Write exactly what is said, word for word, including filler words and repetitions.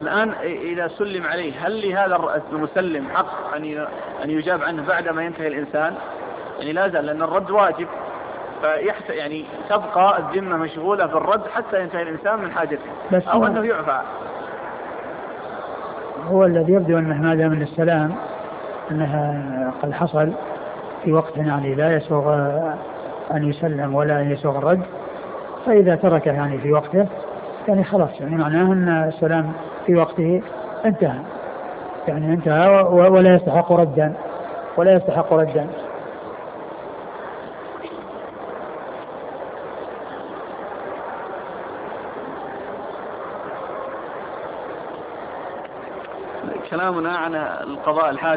الآن إذا سلم عليه هل لهذا المسلم حق أن يجاب عنه بعدما ينتهي الإنسان؟ يعني لا زال، لأن الرد واجب، فيحت يعني تبقى الذمة مشغولة بالرد حتى ينتهي الإنسان من حاجته، أو أنه يعفى. هو الذي يبدو أنه ما دام من السلام أنها قد حصل في وقت يعني لا يسوغ أن يسلم ولا أن يسوغ الرد، فإذا تركه يعني في وقته يعني خلاص، يعني معناه أن السلام في وقته انتهى، يعني انتهى ولا يستحق ردا ولا يستحق ردا. كلامنا عن القضاء الحاجة